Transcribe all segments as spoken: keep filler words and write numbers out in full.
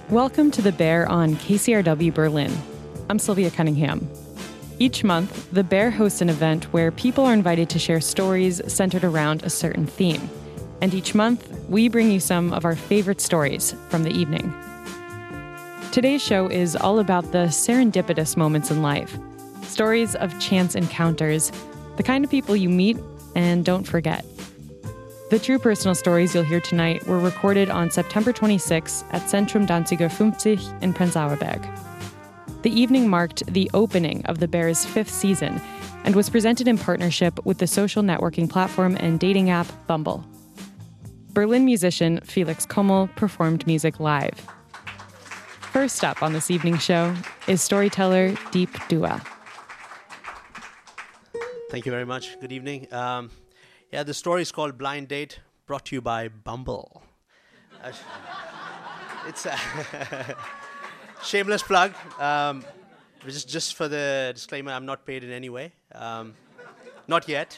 Welcome to The Bear on K C R W Berlin. I'm Sylvia Cunningham. Each month, The Bear hosts an event where people are invited to share stories centered around a certain theme. And each month, we bring you some of our favorite stories from the evening. Today's show is all about the serendipitous moments in life. Stories of chance encounters, the kind of people you meet and don't forget. The true personal stories you'll hear tonight were recorded on September twenty-sixth at Centrum Danziger fifty in Prenzlauer Berg. The evening marked the opening of The Bear's fifth season and was presented in partnership with the social networking platform and dating app Bumble. Berlin musician Felix Kommel performed music live. First up on this evening show is storyteller Deep Dua. Thank you very much. Good evening. Um, yeah, the story is called Blind Date, brought to you by Bumble. Uh, it's a shameless plug. Um, just, just for the disclaimer, I'm not paid in any way. Um, not yet.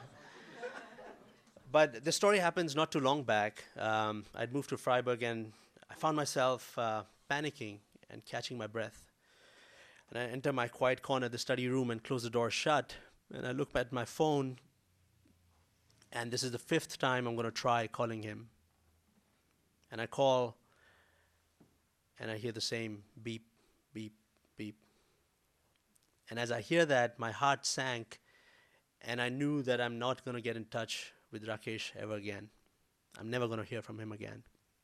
But the story happens not too long back. Um, I'd moved to Freiburg and I found myself uh, panicking and catching my breath. And I enter my quiet corner, the study room, and close the door shut. And I look at my phone, and this is the fifth time I'm going to try calling him. And I call, and I hear the same beep, beep, beep. And as I hear that, my heart sank, and I knew that I'm not going to get in touch with Rakesh ever again. I'm never going to hear from him again.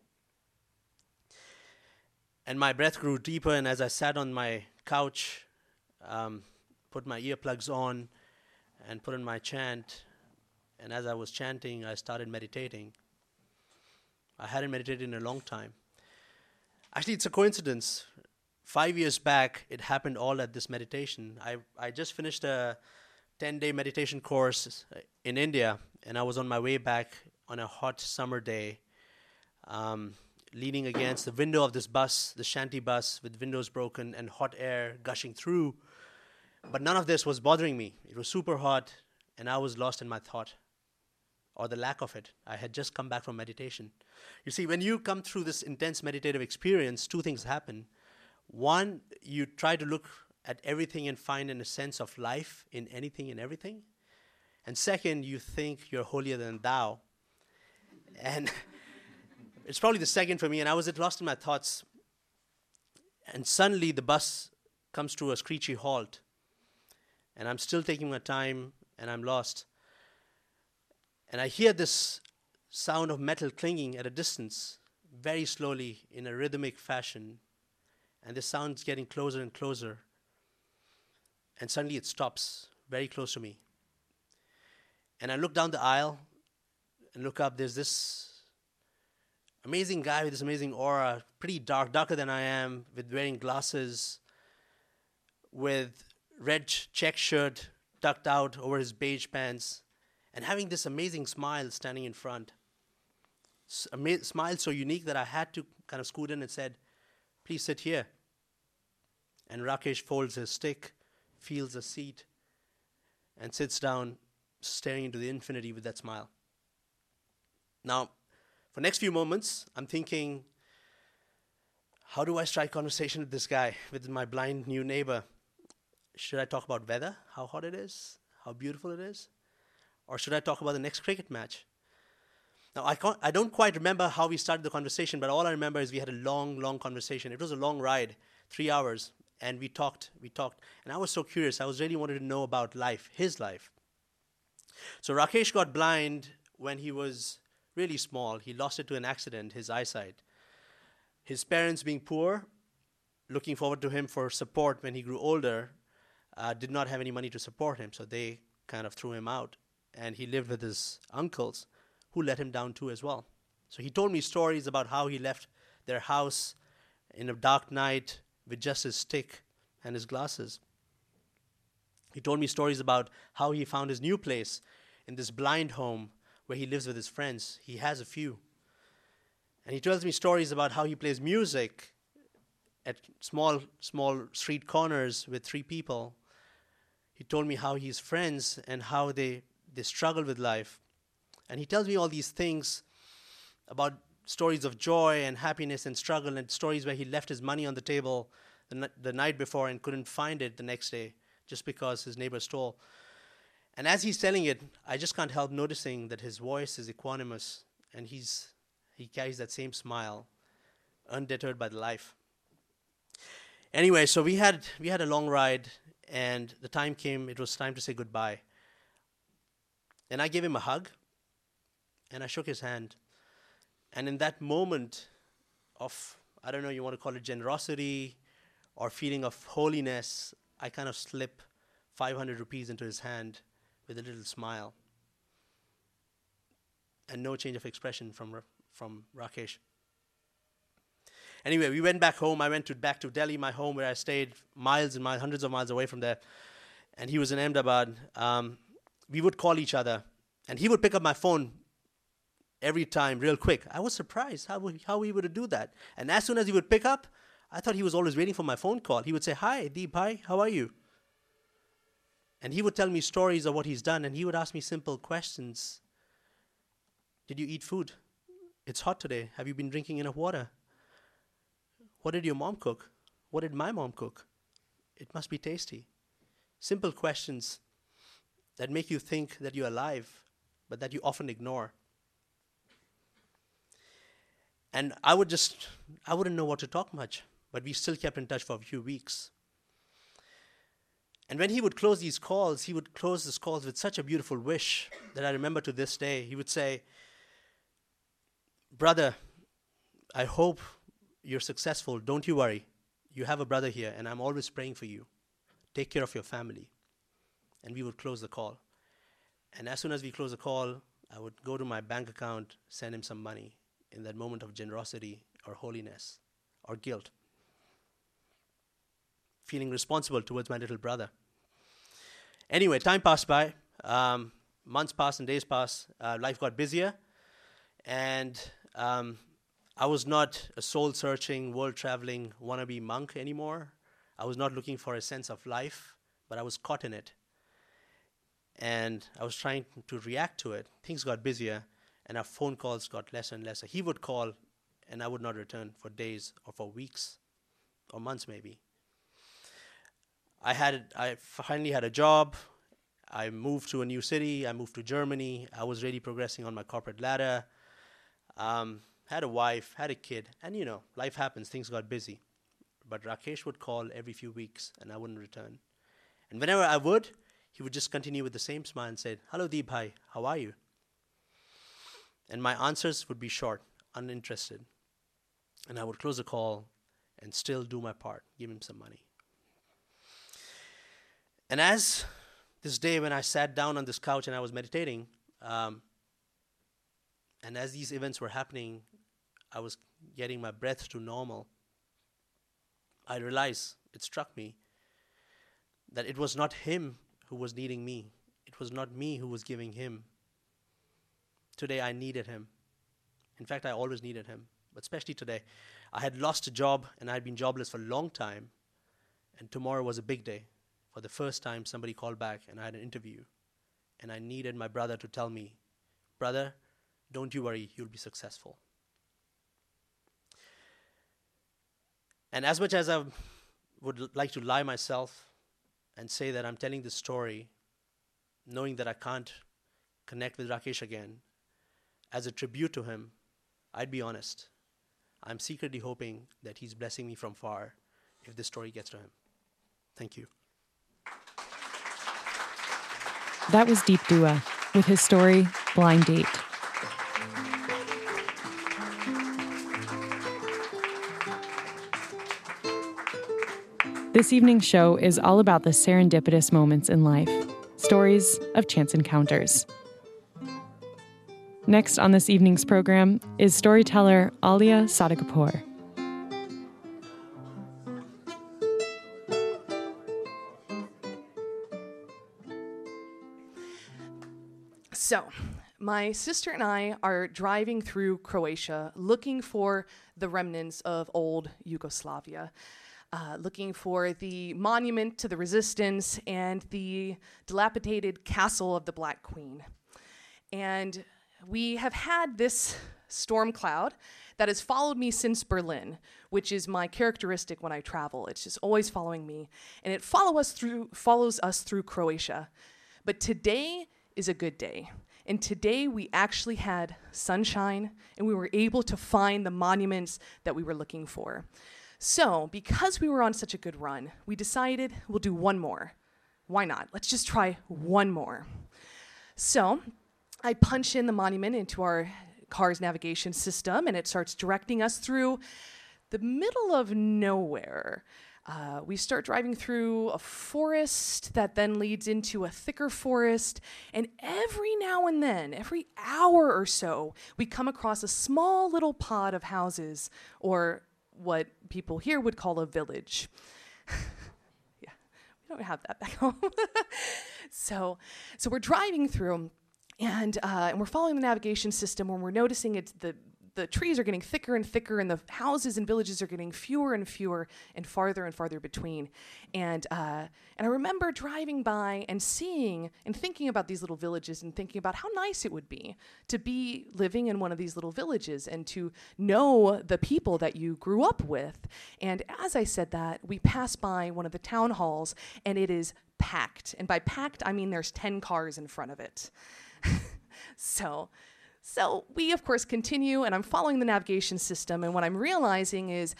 And my breath grew deeper, and as I sat on my couch, um, put my earplugs on, and put in my chant, and as I was chanting, I started meditating. I hadn't meditated in a long time. Actually, it's a coincidence. Five years back, it happened all at this meditation. I, I just finished a ten-day meditation course in India, and I was on my way back on a hot summer day, um, leaning against the window of this bus, the shanty bus, with windows broken and hot air gushing through. But none of this was bothering me. It was super hot, and I was lost in my thought, or the lack of it. I had just come back from meditation. You see, when you come through this intense meditative experience, two things happen. One, you try to look at everything and find a sense of life in anything and everything. And second, you think you're holier than thou. And it's probably the second for me, and I was lost in my thoughts. And suddenly the bus comes to a screechy halt. And I'm still taking my time, and I'm lost. And I hear this sound of metal clinging at a distance, very slowly, in a rhythmic fashion. And the sound's getting closer and closer. And suddenly it stops, very close to me. And I look down the aisle and look up. There's this amazing guy with this amazing aura, pretty dark, darker than I am, with wearing glasses, with red check shirt tucked out over his beige pants, and having this amazing smile standing in front. S- ama- smile so unique that I had to kind of scoot in and said, "Please sit here." And Rakesh folds his stick, feels a seat, and sits down, staring into the infinity with that smile. Now, for the next few moments, I'm thinking, how do I strike conversation with this guy, with my blind new neighbor? Should I talk about weather, how hot it is, how beautiful it is? Or should I talk about the next cricket match? Now, I can't, I don't quite remember how we started the conversation, but all I remember is we had a long, long conversation. It was a long ride, three hours, and we talked, we talked. And I was so curious. I was really wanted to know about life, his life. So Rakesh got blind when he was really small. He lost it to an accident, his eyesight. His parents, being poor, looking forward to him for support when he grew older, uh, did not have any money to support him, so they kind of threw him out. And he lived with his uncles, who let him down too as well. So he told me stories about how he left their house in a dark night with just his stick and his glasses. He told me stories about how he found his new place in this blind home where he lives with his friends. He has a few. And he tells me stories about how he plays music at small, small street corners with three people. He told me how he's friends and how they, they struggle with life. And he tells me all these things about stories of joy and happiness and struggle, and stories where he left his money on the table the, n- the night before and couldn't find it the next day just because his neighbor stole. And as he's telling it, I just can't help noticing that his voice is equanimous, and he's he carries that same smile, undeterred by the life. Anyway, so we had we had a long ride, and the time came, it was time to say goodbye. And I gave him a hug, and I shook his hand. And in that moment of, I don't know, you want to call it generosity or feeling of holiness, I kind of slip five hundred rupees into his hand with a little smile. And no change of expression from from Rakesh. Anyway, we went back home. I went to back to Delhi, my home, where I stayed miles and miles, hundreds of miles away from there. And he was in Ahmedabad. Um, we would call each other, and he would pick up my phone every time real quick. I was surprised how, how he would do that. And as soon as he would pick up, I thought he was always waiting for my phone call. He would say, "Hi, Deep, hi, how are you?" And he would tell me stories of what he's done, and he would ask me simple questions. Did you eat food? It's hot today. Have you been drinking enough water? What did your mom cook? What did my mom cook? It must be tasty. Simple questions that make you think that you're alive, but that you often ignore. And I would just, I wouldn't know what to talk much, but we still kept in touch for a few weeks. And when he would close these calls, he would close these calls with such a beautiful wish that I remember to this day. He would say, "Brother, I hope you're successful. Don't you worry. You have a brother here, and I'm always praying for you. Take care of your family." And we would close the call. And as soon as we closed the call, I would go to my bank account, send him some money in that moment of generosity or holiness or guilt, feeling responsible towards my little brother. Anyway, time passed by. Um, months passed and days passed. Uh, life got busier. And um, I was not a soul-searching, world-traveling, wannabe monk anymore. I was not looking for a sense of life, but I was caught in it. And I was trying to react to it. Things got busier, and our phone calls got less and less. He would call, and I would not return for days or for weeks or months maybe. I had, I finally had a job. I moved to a new city. I moved to Germany. I was really progressing on my corporate ladder. Um, had a wife, had a kid, and you know, life happens, things got busy. But Rakesh would call every few weeks, and I wouldn't return. And whenever I would, he would just continue with the same smile and say, "Hello, Deep, hi, how are you?" And my answers would be short, uninterested. And I would close the call and still do my part, give him some money. And as this day when I sat down on this couch and I was meditating, um, and as these events were happening, I was getting my breath to normal. I realized, it struck me, that it was not him who was needing me. It was not me who was giving him. Today I needed him. In fact, I always needed him, but especially today. I had lost a job and I had been jobless for a long time, and tomorrow was a big day. For the first time, somebody called back and I had an interview, and I needed my brother to tell me, "Brother, don't you worry, you'll be successful." And as much as I would l- like to lie myself and say that I'm telling this story, knowing that I can't connect with Rakesh again, as a tribute to him, I'd be honest. I'm secretly hoping that he's blessing me from far if this story gets to him. Thank you. That was Deep Dua with his story, Blind Date. This evening's show is all about the serendipitous moments in life, stories of chance encounters. Next on this evening's program is storyteller Alia Sadakapoor. So, my sister and I are driving through Croatia looking for the remnants of old Yugoslavia. Uh, looking for the monument to the resistance and the dilapidated castle of the Black Queen. And we have had this storm cloud that has followed me since Berlin, which is my characteristic when I travel. It's just always following me. And it follow us through, follows us through Croatia. But today is a good day. And today we actually had sunshine, and we were able to find the monuments that we were looking for. So, because we were on such a good run, we decided we'll do one more. Why not? Let's just try one more. So, I punch in the monument into our car's navigation system, and it starts directing us through the middle of nowhere. Uh, we start driving through a forest that then leads into a thicker forest, and every now and then, every hour or so, we come across a small little pod of houses, or what people here would call a village. Yeah, we don't have that back home. so, so we're driving through, and uh, and we're following the navigation system, and we're noticing it's the the trees are getting thicker and thicker, and the houses and villages are getting fewer and fewer and farther and farther between. And uh, and I remember driving by and seeing and thinking about these little villages and thinking about how nice it would be to be living in one of these little villages and to know the people that you grew up with. And as I said that, we passed by one of the town halls, and it is packed. And by packed, I mean there's ten cars in front of it. so... So we, of course, continue, and I'm following the navigation system, and what I'm realizing is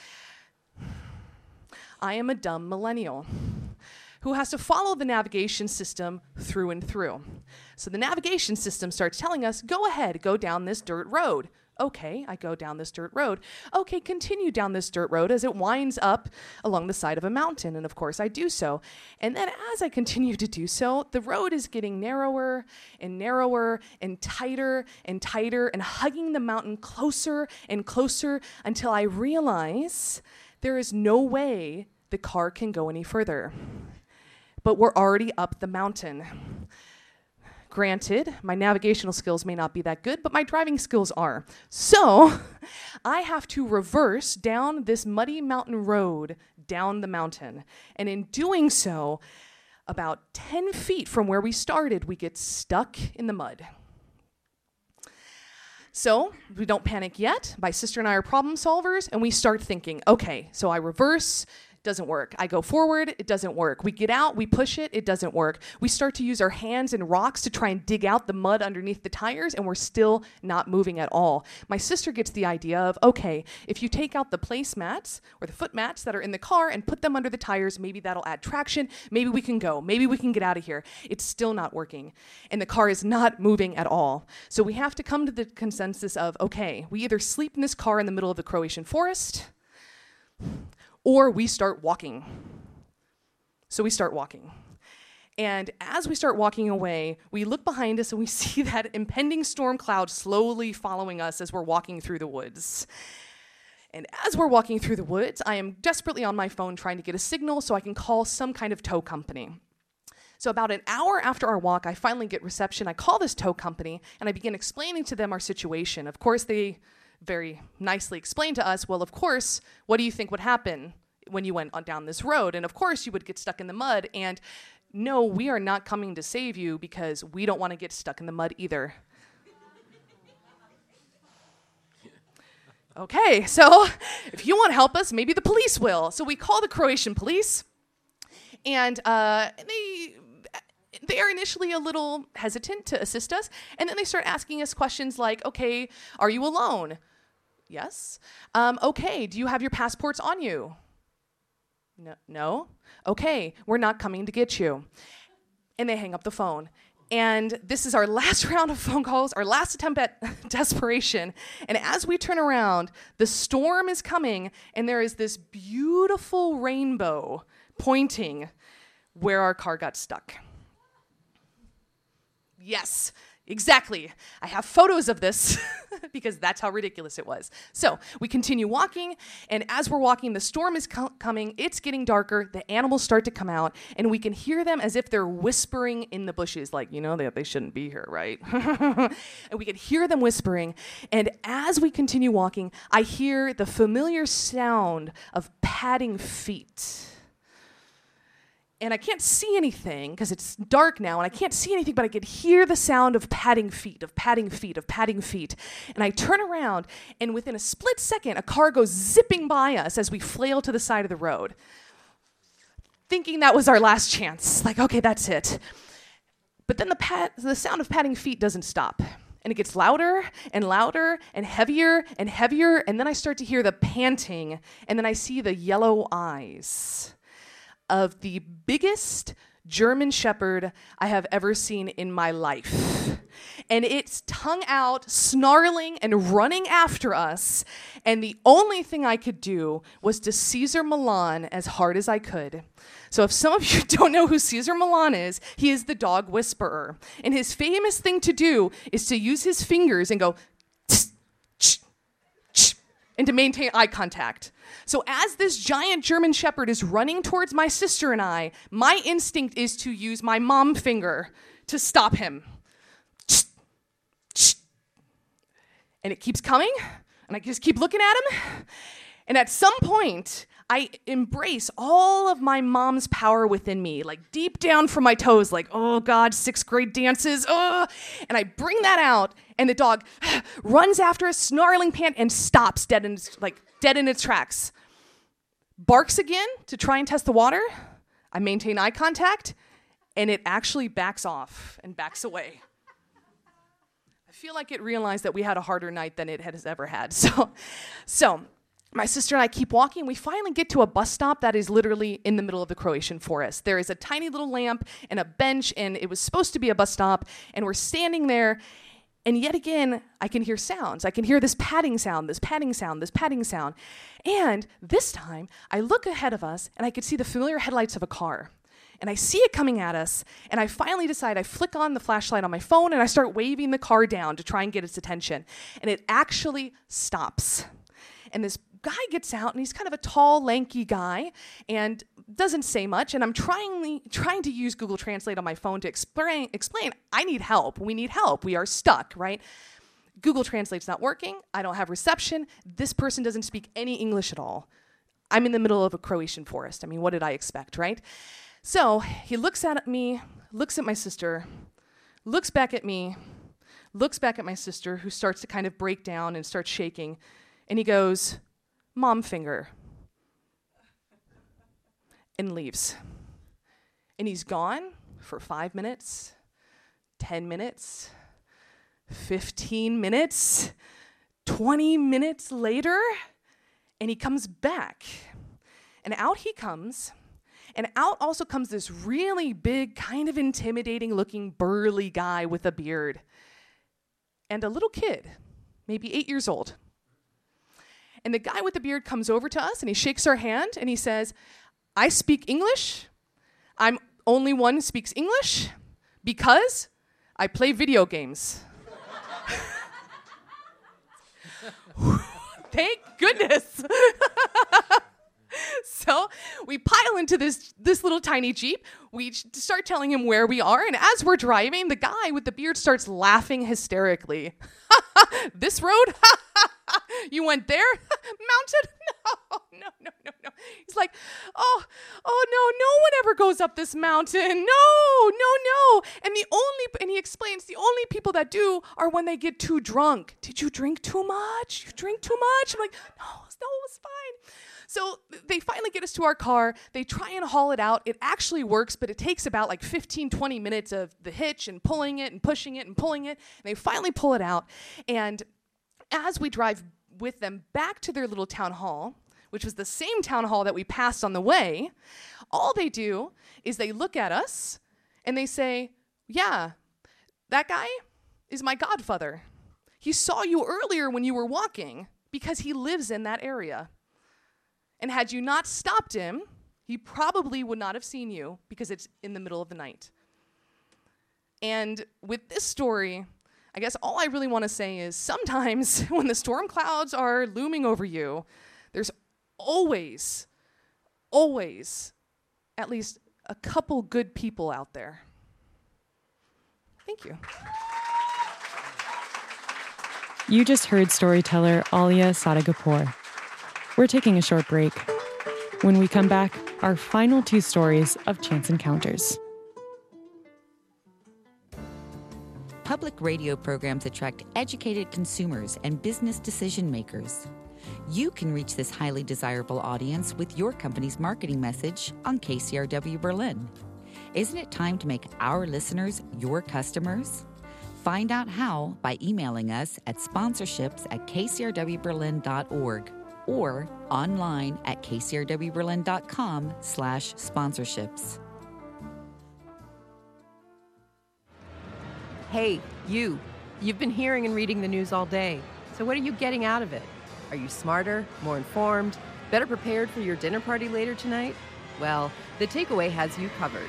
I am a dumb millennial who has to follow the navigation system through and through. So the navigation system starts telling us, go ahead, go down this dirt road. Okay, I go down this dirt road. Okay, continue down this dirt road as it winds up along the side of a mountain, and of course I do so. And then as I continue to do so, the road is getting narrower and narrower and tighter and tighter and hugging the mountain closer and closer until I realize there is no way the car can go any further. But we're already up the mountain. Granted, my navigational skills may not be that good, but my driving skills are. So I have to reverse down this muddy mountain road down the mountain. And in doing so, about ten feet from where we started, we get stuck in the mud. So we don't panic yet. My sister and I are problem solvers, and we start thinking, okay, so I reverse. Doesn't work. I go forward, it doesn't work. We get out, we push it, it doesn't work. We start to use our hands and rocks to try and dig out the mud underneath the tires, and we're still not moving at all. My sister gets the idea of, okay, if you take out the placemats or the foot mats that are in the car and put them under the tires, maybe that'll add traction, maybe we can go, maybe we can get out of here. It's still not working, and the car is not moving at all. So we have to come to the consensus of, okay, we either sleep in this car in the middle of the Croatian forest, or we start walking. So we start walking. And as we start walking away, we look behind us and we see that impending storm cloud slowly following us as we're walking through the woods. And as we're walking through the woods, I am desperately on my phone trying to get a signal so I can call some kind of tow company. So about an hour after our walk, I finally get reception. I call this tow company, and I begin explaining to them our situation. Of course, they very nicely explained to us, well, of course, what do you think would happen when you went on down this road? And of course, you would get stuck in the mud. And no, we are not coming to save you because we don't want to get stuck in the mud either. Okay, so if you want to help us, maybe the police will. So we call the Croatian police, and uh, they... They are initially a little hesitant to assist us, and then they start asking us questions like, okay, are you alone? Yes. Um, okay, do you have your passports on you? No. No? Okay, we're not coming to get you. And they hang up the phone. And this is our last round of phone calls, our last attempt at desperation. And as we turn around, the storm is coming, and there is this beautiful rainbow pointing where our car got stuck. Yes, exactly. I have photos of this because that's how ridiculous it was. So we continue walking, and as we're walking, the storm is co- coming. It's getting darker. The animals start to come out, and we can hear them as if they're whispering in the bushes, like, you know, they, they shouldn't be here, right? And we can hear them whispering, and as we continue walking, I hear the familiar sound of padding feet. and I can't see anything because it's dark now, and I can't see anything, but I could hear the sound of padding feet, of padding feet, of padding feet. And I turn around, and within a split second, a car goes zipping by us as we flail to the side of the road, thinking that was our last chance. Like, okay, that's it. But then the pad, the sound of padding feet doesn't stop. And it gets louder and louder and heavier and heavier, and then I start to hear the panting, and then I see the yellow eyes of the biggest German Shepherd I have ever seen in my life. And it's tongue out, snarling and running after us, and the only thing I could do was to Caesar Milan as hard as I could. So if some of you don't know who Caesar Milan is, he is the dog whisperer. And his famous thing to do is to use his fingers and go, tss, tsh, tsh, and to maintain eye contact. So as this giant German Shepherd is running towards my sister and I, my instinct is to use my mom finger to stop him. Tsh, tsh. And it keeps coming, and I just keep looking at him. And at some point, I embrace all of my mom's power within me, like deep down from my toes, like, oh God, sixth grade dances, oh. And I bring that out, and the dog runs after a snarling pant and stops dead in its, like dead in its tracks. Barks again to try and test the water. I maintain eye contact, and it actually backs off and backs away. I feel like it realized that we had a harder night than it has ever had. So, so. My sister and I keep walking. We finally get to a bus stop that is literally in the middle of the Croatian forest. There is a tiny little lamp and a bench, and it was supposed to be a bus stop, and we're standing there, and yet again, I can hear sounds. I can hear this padding sound, this padding sound, this padding sound. And this time, I look ahead of us, and I could see the familiar headlights of a car. And I see it coming at us, and I finally decide, I flick on the flashlight on my phone, and I start waving the car down to try and get its attention. And it actually stops. And this guy gets out, and he's kind of a tall, lanky guy, and doesn't say much. And I'm trying trying to use Google Translate on my phone to explain, explain, I need help. We need help. We are stuck, right? Google Translate's not working. I don't have reception. This person doesn't speak any English at all. I'm in the middle of a Croatian forest. I mean, what did I expect, right? So he looks at me, looks at my sister, looks back at me, looks back at my sister, who starts to kind of break down and starts shaking, and he goes, "Mom finger," and leaves. And he's gone for five minutes, ten minutes, fifteen minutes, twenty minutes later, and he comes back. And out he comes, and out also comes this really big, kind of intimidating looking burly guy with a beard and a little kid, maybe eight years old. And the guy with the beard comes over to us, and he shakes our hand, and he says, "I speak English. I'm only one who speaks English because I play video games." Thank goodness. So we pile into this, this little tiny Jeep. We start telling him where we are, and as we're driving, the guy with the beard starts laughing hysterically. "This road? You went there? Mounted? No, no, no, no, no." He's like, oh, oh no, no one ever goes up this mountain. No, no, no. And the only, and he explains, the only people that do are when they get too drunk. "Did you drink too much? You drink too much?" I'm like, no, no, it's fine. So they finally get us to our car. They try and haul it out. It actually works, but it takes about like fifteen, twenty minutes of the hitch and pulling it and pushing it and pulling it. And they finally pull it out. And as we drive with them back to their little town hall, which was the same town hall that we passed on the way, all they do is they look at us and they say, "Yeah, that guy is my godfather. He saw you earlier when you were walking because he lives in that area. And had you not stopped him, he probably would not have seen you because it's in the middle of the night." And with this story, I guess all I really want to say is sometimes when the storm clouds are looming over you, there's always, always at least a couple good people out there. Thank you. You just heard storyteller Alia Sadeghipour. We're taking a short break. When we come back, our final two stories of chance encounters. Public radio programs attract educated consumers and business decision makers. You can reach this highly desirable audience with your company's marketing message on K C R W Berlin. Isn't it time to make our listeners your customers? Find out how by emailing us at sponsorships at k c r w berlin dot org or online at k c r w berlin dot com slash sponsorships. Hey, you. You've been hearing and reading the news all day. So what are you getting out of it? Are you smarter, more informed, better prepared for your dinner party later tonight? Well, The Takeaway has you covered.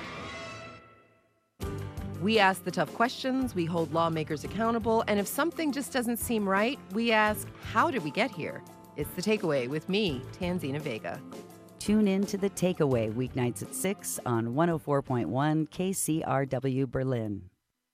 We ask the tough questions, we hold lawmakers accountable, and if something just doesn't seem right, we ask, how did we get here? It's The Takeaway with me, Tanzina Vega. Tune in to The Takeaway weeknights at six on one oh four point one K C R W Berlin.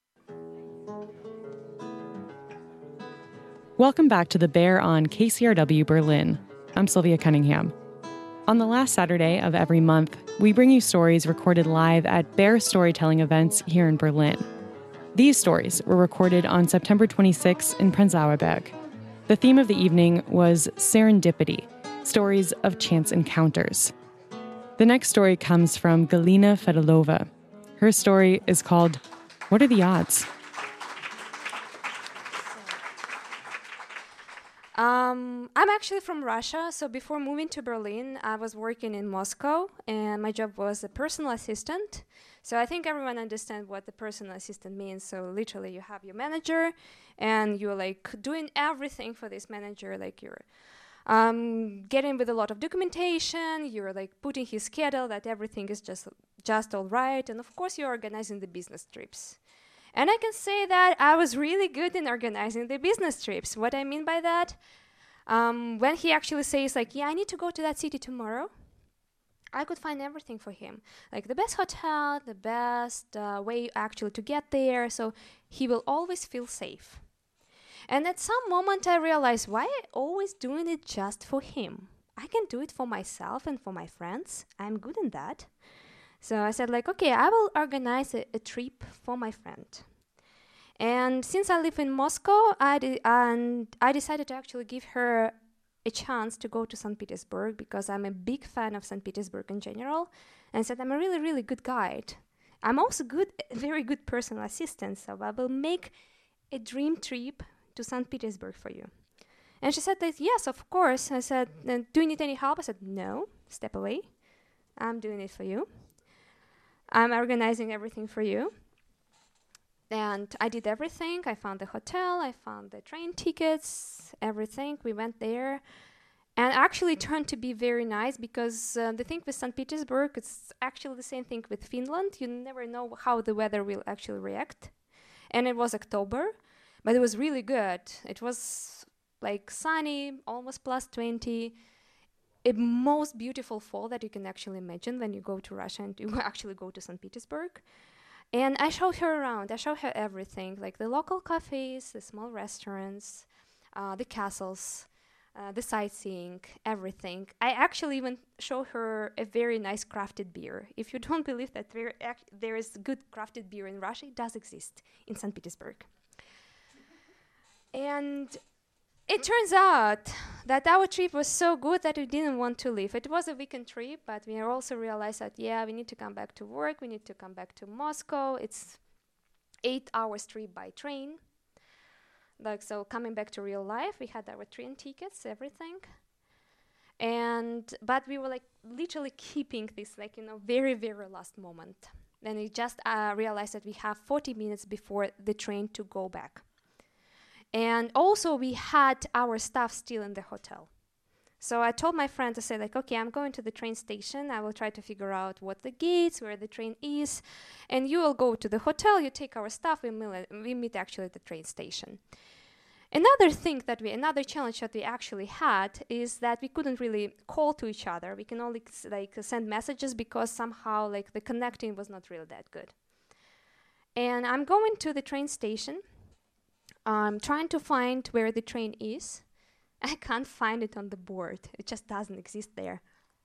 Welcome back to The Bear on K C R W Berlin. I'm Sylvia Cunningham. On the last Saturday of every month, we bring you stories recorded live at Bear storytelling events here in Berlin. These stories were recorded on September twenty-sixth in Prenzlauer Berg. The theme of the evening was serendipity, stories of chance encounters. The next story comes from Galina Fedorova. Her story is called, What Are the Odds? Um, I'm actually from Russia, so before moving to Berlin, I was working in Moscow, and my job was a personal assistant. So I think everyone understands what the personal assistant means. So literally, you have your manager, and you're like doing everything for this manager, like you're um, getting with a lot of documentation, you're like putting his schedule that everything is just just all right, and of course, you're organizing the business trips. And I can say that I was really good in organizing the business trips. What I mean by that, um, when he actually says like, yeah, I need to go to that city tomorrow, I could find everything for him. Like the best hotel, the best uh, way actually to get there. So he will always feel safe. And at some moment I realized, why am I always doing it just for him? I can do it for myself and for my friends. I'm good in that. So I said like, okay, I will organize a, a trip for my friend. And since I live in Moscow, I de- and I decided to actually give her a chance to go to Saint Petersburg because I'm a big fan of Saint Petersburg in general. And said, I'm a really, really good guide. I'm also good, a very good personal assistant, so I will make a dream trip to Saint Petersburg for you. And she said that, yes, of course. I said, do you need any help? I said, no, step away. I'm doing it for you. I'm organizing everything for you. And I did everything. I found the hotel, I found the train tickets, everything. We went there. And actually turned to be very nice because uh, the thing with Saint Petersburg, it's actually the same thing with Finland. You never know how the weather will actually react. And it was October, but it was really good. It was like sunny, almost plus twenty. A most beautiful fall that you can actually imagine when you go to Russia and you actually go to Saint Petersburg. And I showed her around. I showed her everything, like the local cafes, the small restaurants, uh, the castles, uh, the sightseeing, everything. I actually even showed her a very nice crafted beer. If you don't believe that there, ac- there is good crafted beer in Russia, it does exist in Saint Petersburg. And it turns out that our trip was so good that we didn't want to leave. It was a weekend trip, but we also realized that, yeah, we need to come back to work. We need to come back to Moscow. It's eight hours trip by train. Like, so coming back to real life, we had our train tickets, everything. And, but we were like literally keeping this, like, you know, very, very last moment. Then we just uh, realized that we have forty minutes before the train to go back. And also we had our stuff still in the hotel. So I told my friend to say like, okay, I'm going to the train station. I will try to figure out what the gates, where the train is. And you will go to the hotel, you take our stuff, we, meet, we meet actually at the train station. Another thing that we, another challenge that we actually had is that we couldn't really call to each other. We can only like send messages because somehow like the connecting was not really that good. And I'm going to the train station. I'm trying to find where the train is. I can't find it on the board. It just doesn't exist there.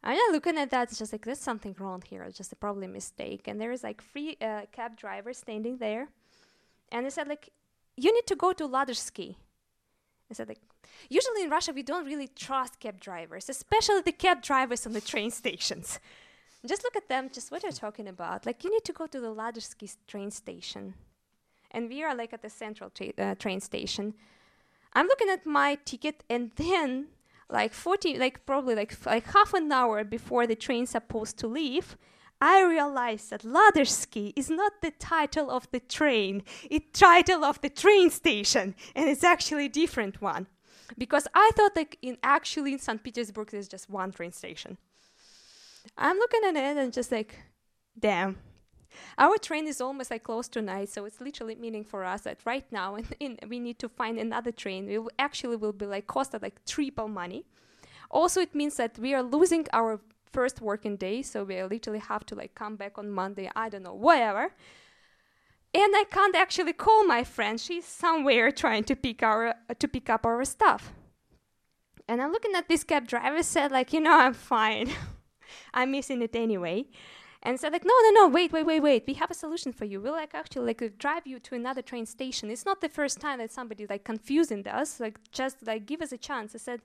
I'm just looking at that. It's just like, there's something wrong here. It's just a probably mistake. And there is like three uh, cab drivers standing there. And they said like, you need to go to Ladozhsky. I said like, usually in Russia, we don't really trust cab drivers, especially the cab drivers on the train stations. Just look at them, just what they're talking about. Like, you need to go to the Ladozhsky train station. And we are like at the central tra- uh, train station. I'm looking at my ticket, and then like forty, like probably like f- like half an hour before the train's supposed to leave, I realized that Ladozhsky is not the title of the train. It's title of the train station, and it's actually a different one. Because I thought like in actually in Saint Petersburg there's just one train station. I'm looking at it and just like, damn. Our train is almost like close to night, so it's literally meaning for us that right now in, in, we need to find another train. We will actually will be like cost us like triple money. Also, it means that we are losing our first working day, so we literally have to like come back on Monday, I don't know, whatever. And I can't actually call my friend. She's somewhere trying to pick our uh, to pick up our stuff. And I'm looking at this cab driver, said like, you know, I'm fine. I'm missing it anyway. And said like, no, no, no, wait, wait, wait, wait. We have a solution for you. We'll like actually like uh, drive you to another train station. It's not the first time that somebody like confusing us. Like just like give us a chance. I said,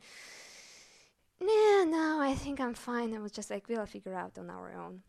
no, no, I think I'm fine. I was just like, we'll figure out on our own.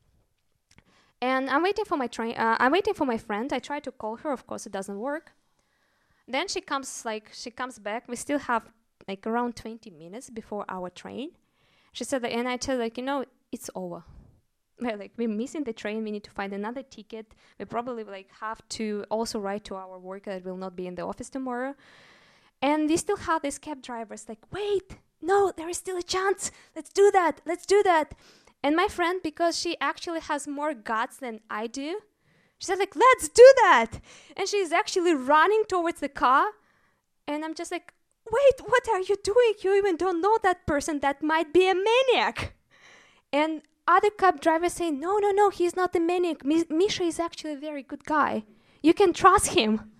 And I'm waiting for my train. Uh, I'm waiting for my friend. I try to call her. Of course, it doesn't work. Then she comes like she comes back. We still have like around twenty minutes before our train. She said, and I tell her, like, you know, it's over. We're like, we're missing the train. We need to find another ticket. We probably like have to also write to our worker that will not be in the office tomorrow. And we still have these cab drivers like, wait, no, there is still a chance. Let's do that. Let's do that. And my friend, because she actually has more guts than I do, she said like, let's do that. And she's actually running towards the car. And I'm just like, wait, what are you doing? You even don't know that person. That might be a maniac. And other cab drivers say, no, no, no, he's not a maniac. Mi- Misha is actually a very good guy. You can trust him.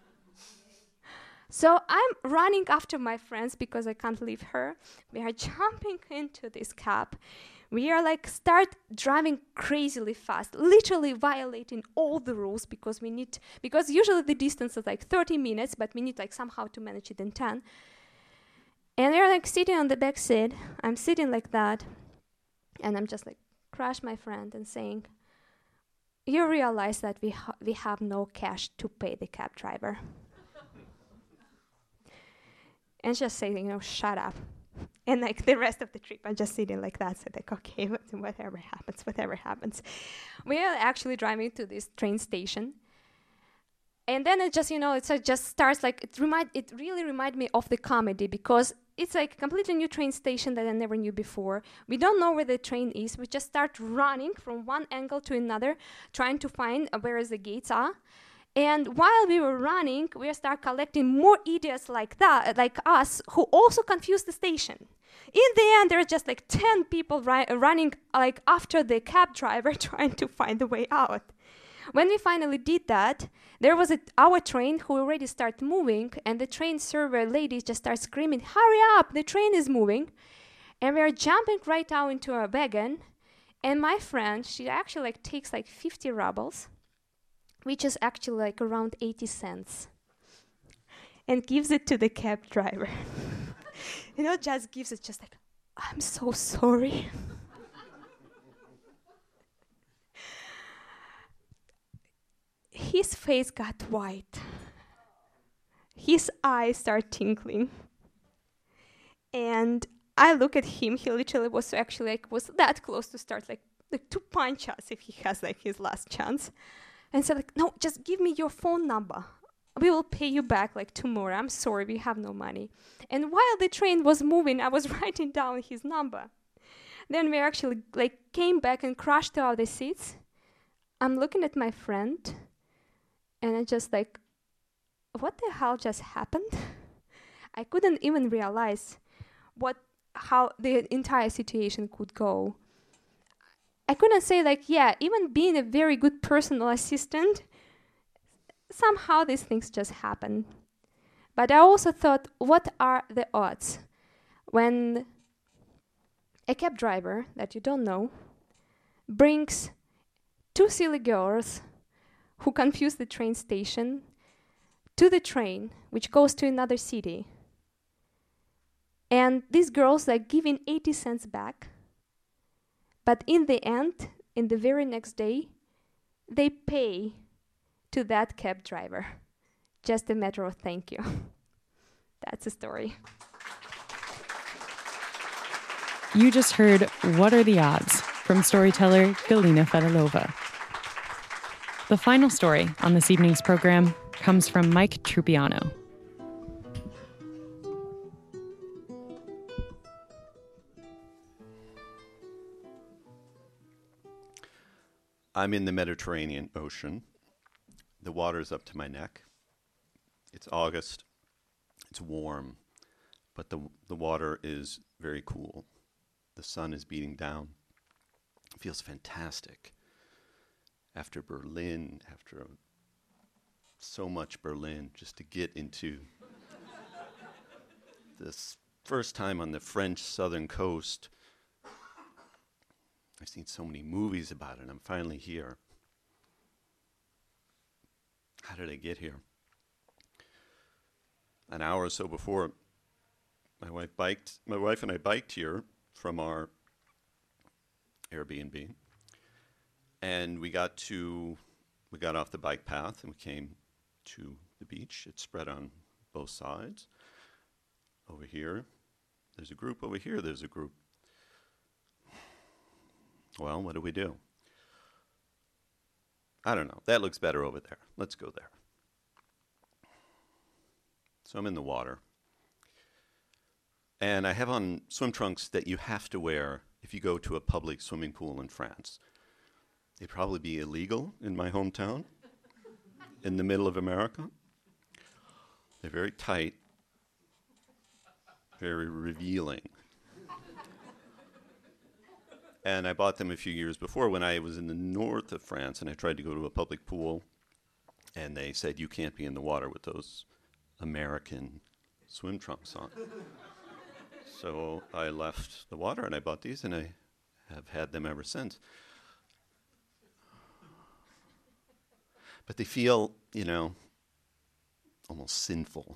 So I'm running after my friends because I can't leave her. We are jumping into this cab. We are like start driving crazily fast, literally violating all the rules because we need, because usually the distance is like thirty minutes, but we need like somehow to manage it in ten. And they're like sitting on the back seat. I'm sitting like that. And I'm just like, crush my friend and saying, you realize that we ha- we have no cash to pay the cab driver. And just saying, you know, shut up. And like the rest of the trip, I'm just sitting like that, so like, okay, whatever happens, whatever happens. We are actually driving to this train station. And then it just, you know, it uh, just starts like, it remind, it really reminded me of the comedy because it's like a completely new train station that I never knew before. We don't know where the train is. We just start running from one angle to another, trying to find uh, where the gates are. And while we were running, we start collecting more idiots like that, like us, who also confuse the station. In the end, there are just like ten people ri- running like after the cab driver, trying to find the way out. When we finally did that, there was a, our train who already started moving, and the train server lady just starts screaming, "Hurry up! The train is moving!" And we are jumping right out into our wagon. And my friend, she actually like takes like fifty rubles, which is actually like around eighty cents, and gives it to the cab driver. You know, just gives it just like, I'm so sorry. His face got white. His eyes start tingling. And I look at him, he literally was actually like, was that close to start like, like to punch us if he has like his last chance. And said like, no, just give me your phone number. We will pay you back like tomorrow. I'm sorry, we have no money. And while the train was moving, I was writing down his number. Then we actually like came back and crashed to all the seats. I'm looking at my friend, and I just like, what the hell just happened? I couldn't even realize what, how the entire situation could go. I couldn't say like, yeah, even being a very good personal assistant, somehow these things just happen. But I also thought, what are the odds when a cab driver that you don't know brings two silly girls who confuse the train station to the train, which goes to another city. And these girls are giving eighty cents back. But in the end, in the very next day, they pay to that cab driver. Just a matter of thank you. That's the story. You just heard What Are the Odds from storyteller Galina Fedorova. The final story on this evening's program comes from Mike Trupiano. I'm in the Mediterranean Ocean. The water's up to my neck. It's August. It's warm, but the the water is very cool. The sun is beating down. It feels fantastic. After Berlin, after so much Berlin, just to get into this first time on the French southern coast. I've seen so many movies about it. I'm finally here. How did I get here? An hour or so before, my wife biked. My wife and I biked here from our Airbnb, and we got to we got off the bike path and we came to the beach. It's spread on both sides. Over here, there's a group. Over here, there's a group. Well, what do we do? I don't know. That looks better over there. Let's go there. So I'm in the water. And I have on swim trunks that you have to wear if you go to a public swimming pool in France. They'd probably be illegal in my hometown, in the middle of America. They're very tight, very revealing. And I bought them a few years before when I was in the north of France and I tried to go to a public pool, and they said, you can't be in the water with those American swim trunks on. So I left the water and I bought these, and I have had them ever since. But they feel, you know, almost sinful.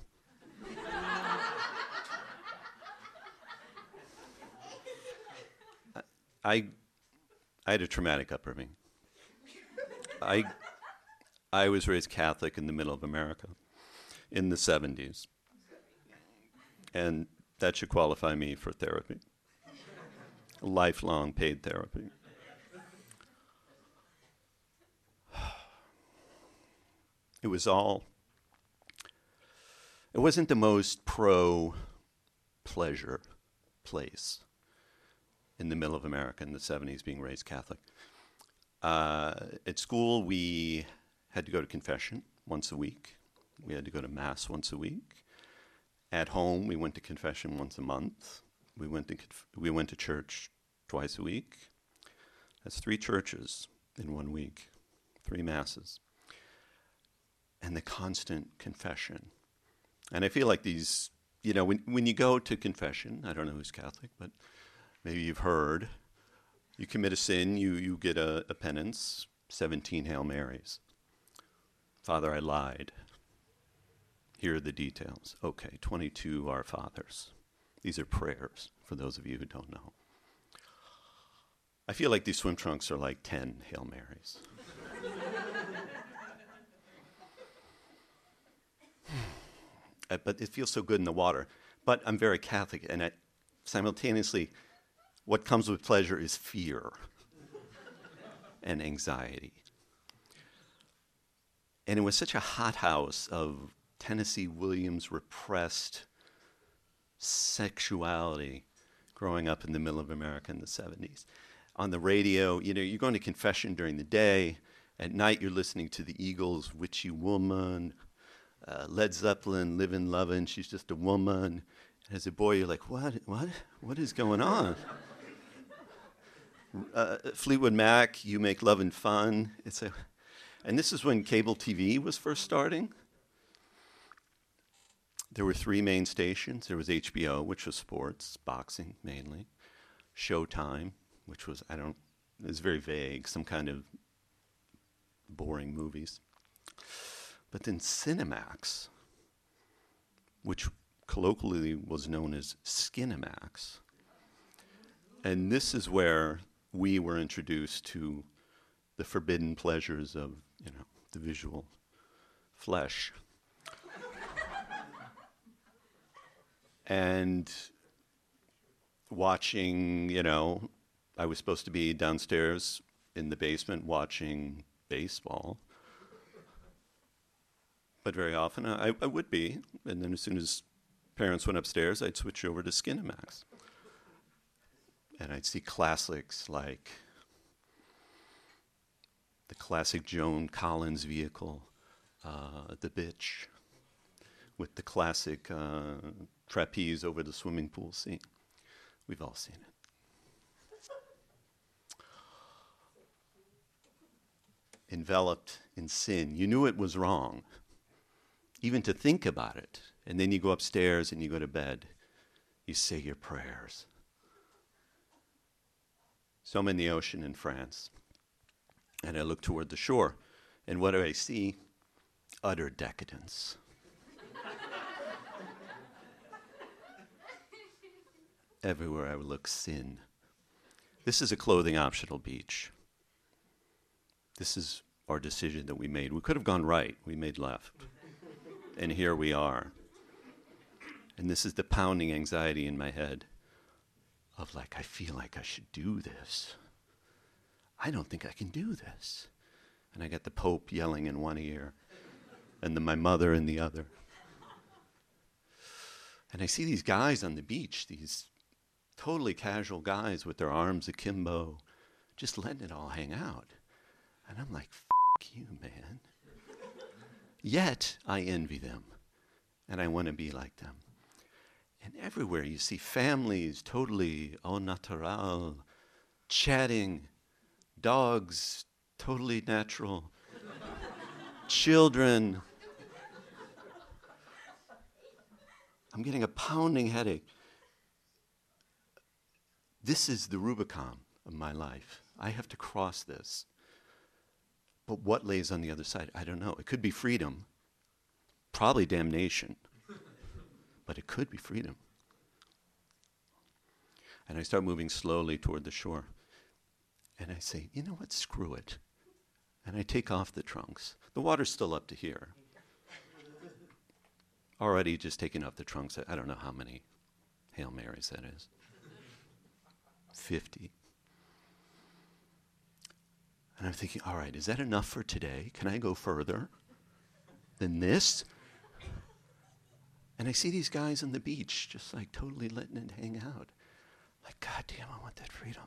I, I had a traumatic upbringing. I, I was raised Catholic in the middle of America in the seventies. And that should qualify me for therapy. Lifelong paid therapy. It was all, it wasn't the most pro-pleasure place in the middle of America in the seventies, being raised Catholic. Uh, at school, we had to go to confession once a week. We had to go to Mass once a week. At home, we went to confession once a month. We went to conf- we went to church twice a week. That's three churches in one week, three Masses. And the constant confession. And I feel like these, you know, when when you go to confession, I don't know who's Catholic, but maybe you've heard, you commit a sin, you, you get a, a penance, seventeen Hail Marys. Father, I lied. Here are the details. Okay, twenty-two Our Fathers. These are prayers, for those of you who don't know. I feel like these swim trunks are like ten Hail Marys. uh, but it feels so good in the water. But I'm very Catholic, and I, simultaneously, what comes with pleasure is fear and anxiety. And it was such a hothouse of Tennessee Williams repressed sexuality growing up in the middle of America in the seventies. On the radio, you know, you're going to confession during the day. At night, you're listening to the Eagles, Witchy Woman, uh, Led Zeppelin, Livin' Lovin', She's Just a Woman. As a boy, you're like, what, what, what is going on? uh, Fleetwood Mac, You Make Lovin' Fun. It's a, and this is when cable T V was first starting. There were three main stations. There was H B O, which was sports, boxing mainly. Showtime, which was, I don't, it was very vague, some kind of boring movies. But then Cinemax, which colloquially was known as Skinemax. And this is where we were introduced to the forbidden pleasures of, you know, the visual flesh. And watching, you know, I was supposed to be downstairs in the basement watching baseball. But very often I, I would be, and then as soon as parents went upstairs, I'd switch over to Skinemax. And I'd see classics like the classic Joan Collins vehicle, uh, The Bitch, with the classic uh, trapeze over the swimming pool scene. We've all seen it. Enveloped in sin. You knew it was wrong, even to think about it. And then you go upstairs and you go to bed. You say your prayers. So I'm in the ocean in France, and I look toward the shore, and what do I see? Utter decadence. Everywhere I look, sin. This is a clothing optional beach. This is our decision that we made. We could have gone right, we made left. And here we are. And this is the pounding anxiety in my head of like, I feel like I should do this. I don't think I can do this. And I got the Pope yelling in one ear and then my mother in the other. And I see these guys on the beach, these totally casual guys with their arms akimbo, just letting it all hang out. And I'm like, f*** you, man. Yet I envy them and I want to be like them. And everywhere you see families totally au natural, chatting, dogs totally natural, children. I'm getting a pounding headache. This is the Rubicon of my life. I have to cross this. But what lays on the other side? I don't know. It could be freedom, probably damnation. But it could be freedom. And I start moving slowly toward the shore. And I say, you know what, screw it. And I take off the trunks. The water's still up to here. Already just taking off the trunks, I don't know how many Hail Marys that is. fifty. And I'm thinking, all right, is that enough for today? Can I go further than this? And I see these guys on the beach just like totally letting it hang out. Like, God damn, I want that freedom.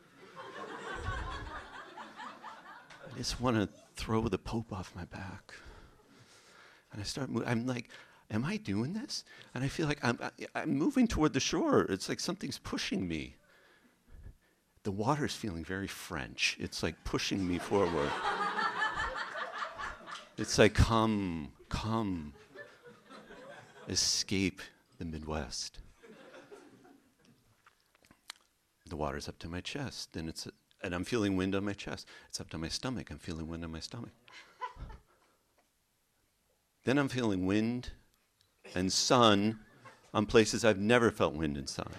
I just want to throw the Pope off my back. And I start moving. I'm like, am I doing this? And I feel like I'm, I, I'm moving toward the shore. It's like something's pushing me. The water's feeling very French. It's like pushing me forward. It's like, come, come. Escape the Midwest. The water's up to my chest, and it's, a, and I'm feeling wind on my chest. It's up to my stomach. I'm feeling wind on my stomach. Then I'm feeling wind and sun on places I've never felt wind and sun.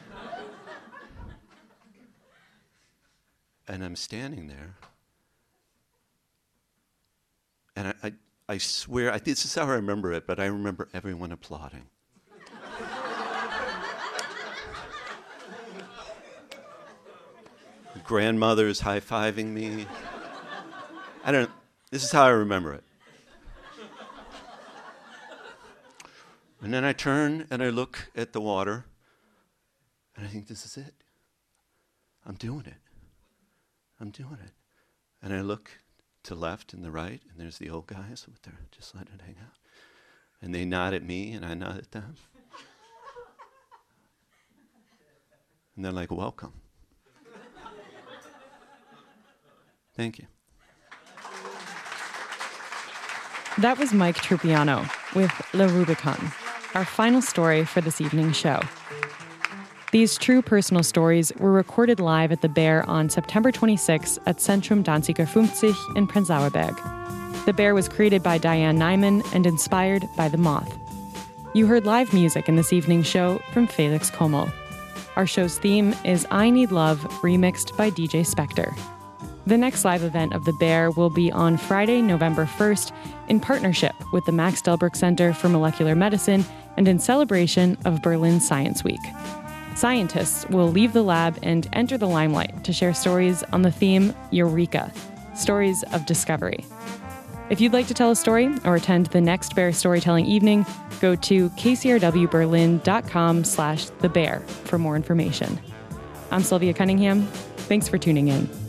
And I'm standing there, and I, I I swear, I, this is how I remember it, but I remember everyone applauding. Grandmothers high-fiving me. I don't know. This is how I remember it. And then I turn and I look at the water, and I think, this is it. I'm doing it. I'm doing it. And I look to left and the right, and there's the old guys with their just letting it hang out. And they nod at me, and I nod at them. And they're like, welcome. Thank you. That was Mike Trupiano with Le Rubicon, our final story for this evening's show. These true personal stories were recorded live at the Bear on September twenty-sixth at Centrum Danziger fünfzig in Prenzlauer Berg. The Bear was created by Diane Nyman and inspired by The Moth. You heard live music in this evening's show from Felix Kommel. Our show's theme is I Need Love, remixed by D J Spectre. The next live event of The Bear will be on Friday, November first, in partnership with the Max Delbruck Center for Molecular Medicine and in celebration of Berlin Science Week. Scientists will leave the lab and enter the limelight to share stories on the theme Eureka, stories of discovery. If you'd like to tell a story or attend the next Bear Storytelling Evening, go to kcrwberlin.com slash the bear for more information. I'm Sylvia Cunningham. Thanks for tuning in.